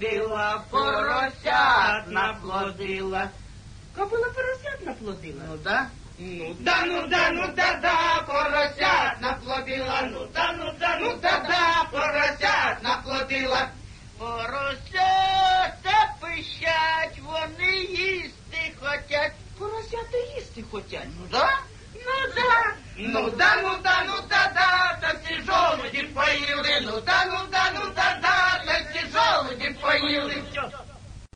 наплодила, поросят наплодила. Кобила поросят наплодила? Ну да. Ну да, поросят наплодила. Ну да, поросят наплодила. Поросята пищать, вони їсти хотять. Поросята їсти хотять. Ну да. Та ці жолуді поїли. Ну да, та ці жолуді поїли.